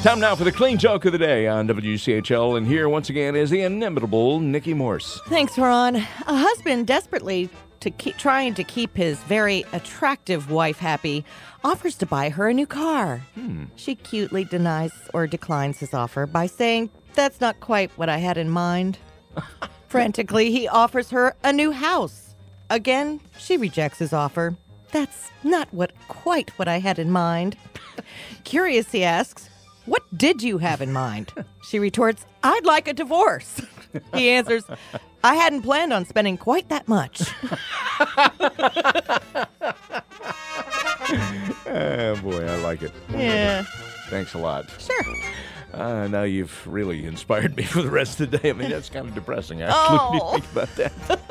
Time now for the clean joke of the day on WCHL, and here once again is the inimitable Nikki Morse. Thanks, Ron. A husband desperately trying to keep his very attractive wife happy offers to buy her a new car. She cutely denies or declines his offer by saying, "That's not quite what I had in mind." Frantically, he offers her a new house. Again, she rejects his offer. "That's not quite what I had in mind." Curious, he asks, "What did you have in mind?" She retorts, "I'd like a divorce." He answers, "I hadn't planned on spending quite that much." Oh, boy, I like it. Yeah. Thanks a lot. Sure. Now you've really inspired me for the rest of the day. I mean, that's kind of depressing, actually, when you think about that.